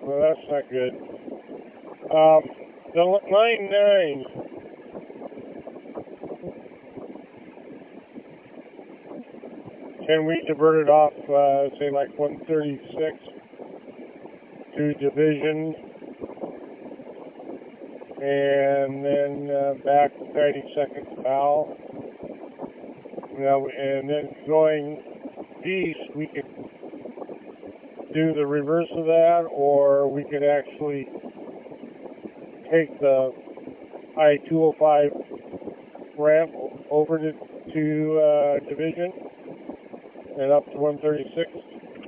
well, that's not good. The line 9. Can we divert it off, say, like 136 to division, and then back 30 seconds bow? And then going east, we could do the reverse of that, or we could actually take the I-205 ramp over to division and up to 136.